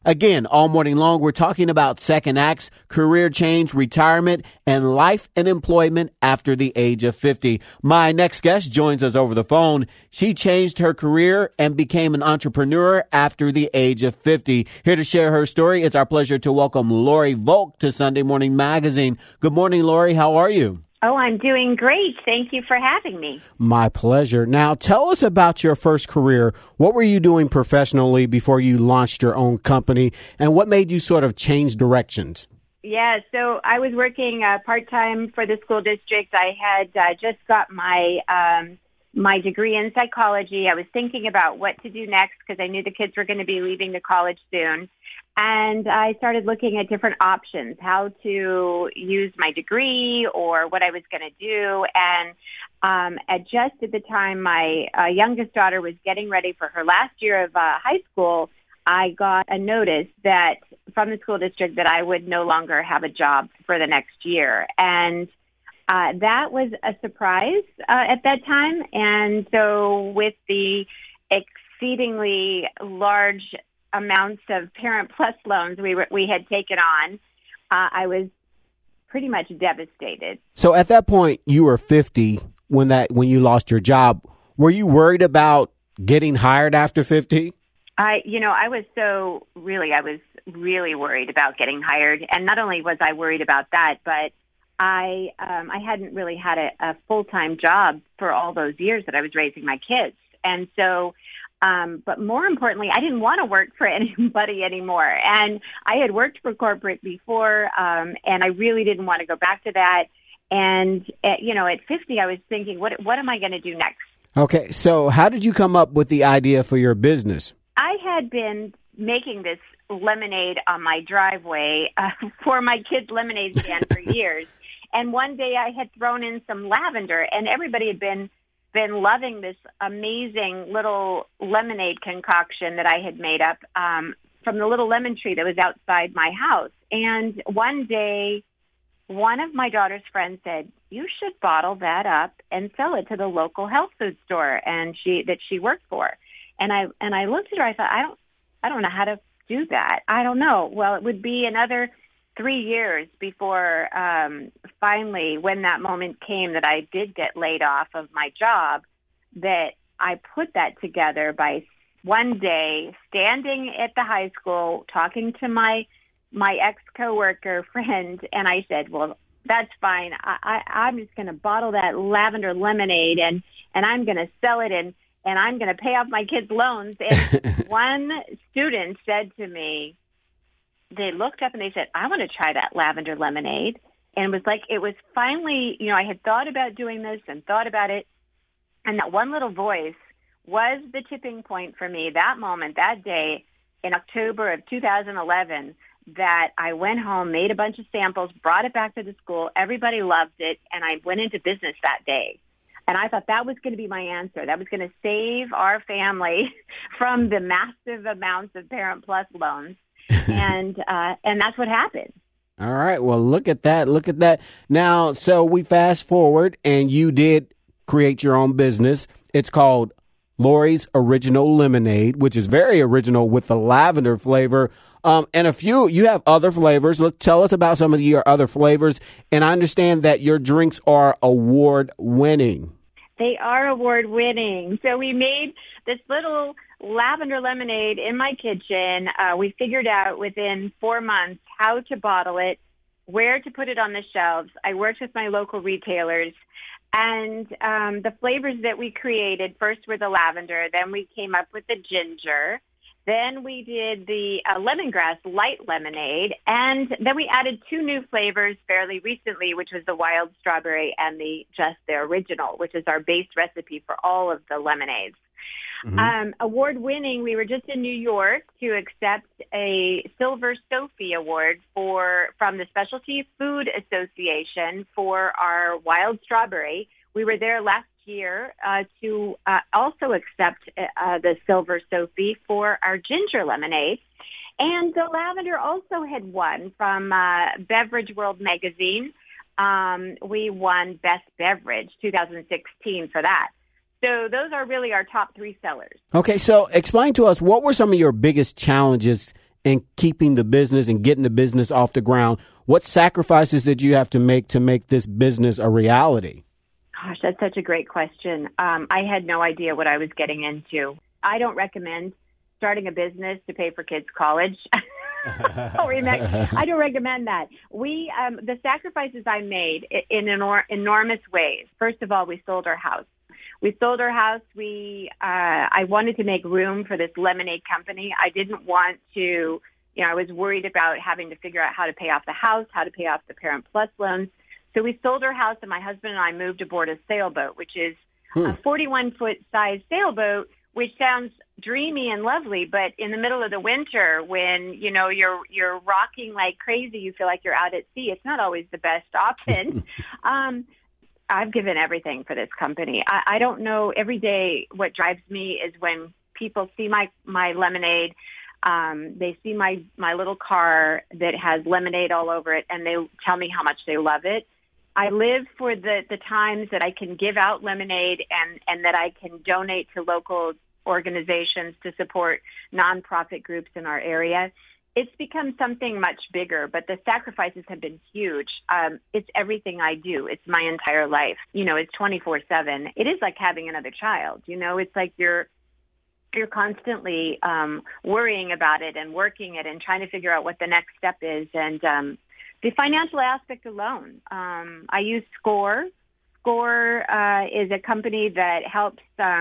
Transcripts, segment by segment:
Again, all morning long, we're talking about second acts, career change, retirement, and life and employment after the age of 50. My next guest joins us over the phone. She changed her career and became an entrepreneur after the age of 50. Here to share her story, it's our pleasure to welcome Lori Volk to Sunday Morning Magazine. Good morning, Lori. How are you? Oh, I'm doing great. Thank you for having me. My pleasure. Now, tell us about your first career. What were you doing professionally before you launched your own company, and what made you sort of change directions? Yeah, so I was working part-time for the school district. I had just got my degree in psychology. I was thinking about what to do next because I knew the kids were going to be leaving to college soon. And I started looking at different options, how to use my degree or what I was going to do. And just at the time, my youngest daughter was getting ready for her last year of high school, I got a notice that from the school district that I would no longer have a job for the next year. And that was a surprise at that time. And so with the exceedingly large amounts of Parent Plus loans we had taken on, I was pretty much devastated. So at that point, you were 50 when you lost your job. Were you worried about getting hired after 50? I was really worried about getting hired. And not only was I worried about that, but I hadn't really had a full-time job for all those years that I was raising my kids. And so but more importantly, I didn't want to work for anybody anymore. And I had worked for corporate before, and I really didn't want to go back to that. And, at 50, I was thinking, what am I going to do next? Okay, so how did you come up with the idea for your business? I had been making this lemonade on my driveway for my kids' lemonade stand for years. And one day I had thrown in some lavender, and everybody had been loving this amazing little lemonade concoction that I had made up from the little lemon tree that was outside my house. And one day, one of my daughter's friends said, "You should bottle that up and sell it to the local health food store and that she worked for." And I looked at her. I thought, I don't know how to do that. I don't know. Well, it would be another 3 years before finally, when that moment came that I did get laid off of my job, that I put that together by one day standing at the high school talking to my ex-coworker friend, and I said, well, that's fine. I'm just going to bottle that lavender lemonade and I'm going to sell it and I'm going to pay off my kids' loans. And one student said to me, they looked up and they said, "I want to try that lavender lemonade." And it was finally, I had thought about doing this and thought about it. And that one little voice was the tipping point for me that moment, that day in October of 2011, that I went home, made a bunch of samples, brought it back to the school. Everybody loved it. And I went into business that day. And I thought that was going to be my answer. That was going to save our family from the massive amounts of Parent Plus loans. And that's what happened. All right. Well, look at that. Look at that. Now, so we fast forward and you did create your own business. It's called Lori's Original Lemonade, which is very original with the lavender flavor. And you have other flavors. Tell us about some of your other flavors. And I understand that your drinks are award winning. They are award winning. So we made this little lavender lemonade in my kitchen. We figured out within 4 months how to bottle it, where to put it on the shelves. I worked with my local retailers. And the flavors that we created first were the lavender. Then we came up with the ginger. Then we did the lemongrass light lemonade. And then we added 2 new flavors fairly recently, which was the wild strawberry and the original, which is our base recipe for all of the lemonades. Mm-hmm. Award-winning, we were just in New York to accept a Silver Sophie Award from the Specialty Food Association for our wild strawberry. We were there last year to also accept the Silver Sophie for our ginger lemonade. And the lavender also had won from Beverage World magazine. We won Best Beverage 2016 for that. So those are really our top 3 sellers. Okay, so explain to us, what were some of your biggest challenges in keeping the business and getting the business off the ground. What sacrifices did you have to make this business a reality? Gosh, that's such a great question. I had no idea what I was getting into. I don't recommend starting a business to pay for kids' college. I don't recommend that. The sacrifices I made in enormous ways. First of all, we sold our house. I wanted to make room for this lemonade company. I didn't want to, I was worried about having to figure out how to pay off the house, how to pay off the Parent Plus loans. So we sold our house, and my husband and I moved aboard a sailboat, which is a 41-foot size sailboat, which sounds dreamy and lovely, but in the middle of the winter, when you're rocking like crazy, you feel like you're out at sea. It's not always the best option. I've given everything for this company. I don't know. Every day, what drives me is when people see my lemonade. They see my little car that has lemonade all over it, and they tell me how much they love it. I live for the times that I can give out lemonade and that I can donate to local organizations to support nonprofit groups in our area. It's become something much bigger, but the sacrifices have been huge. It's everything I do. It's my entire life. It's 24/7. It is like having another child. It's like you're constantly worrying about it and working it and trying to figure out what the next step is. And the financial aspect alone, I use Score. Score is a company that helps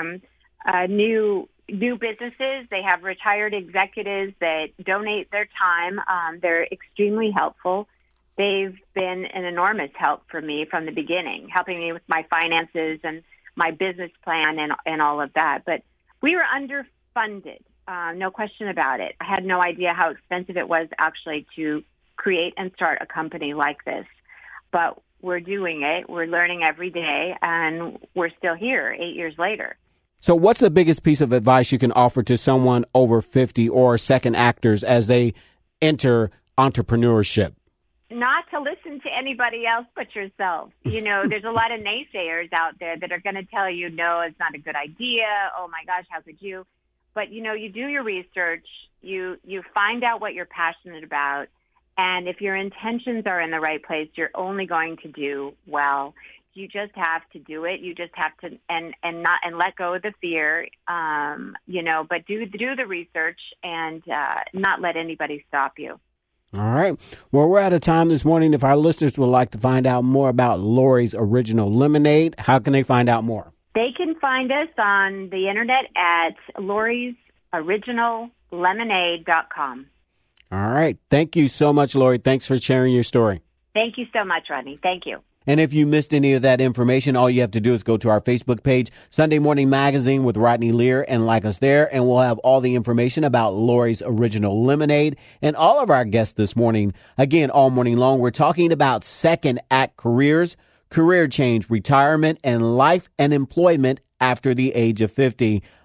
new businesses. They have retired executives that donate their time. They're extremely helpful. They've been an enormous help for me from the beginning, helping me with my finances and my business plan and all of that. But we were underfunded, no question about it. I had no idea how expensive it was actually to create and start a company like this. But we're doing it. We're learning every day, and we're still here 8 years later. So what's the biggest piece of advice you can offer to someone over 50 or second actors as they enter entrepreneurship? Not to listen to anybody else but yourself. There's a lot of naysayers out there that are going to tell you, no, it's not a good idea. Oh, my gosh, how could you? But, you do your research. You find out what you're passionate about. And if your intentions are in the right place, you're only going to do well. You just have to do it. You just have to and let go of the fear, but do the research and not let anybody stop you. All right. Well, we're out of time this morning. If our listeners would like to find out more about Lori's Original Lemonade, how can they find out more? They can find us on the internet at Lori'sOriginalLemonade.com. All right. Thank you so much, Lori. Thanks for sharing your story. Thank you so much, Rodney. Thank you. And if you missed any of that information, all you have to do is go to our Facebook page, Sunday Morning Magazine with Rodney Lear, and like us there. And we'll have all the information about Lori's Original Lemonade and all of our guests this morning. Again, all morning long, we're talking about second act careers, career change, retirement, and life and employment after the age of 50.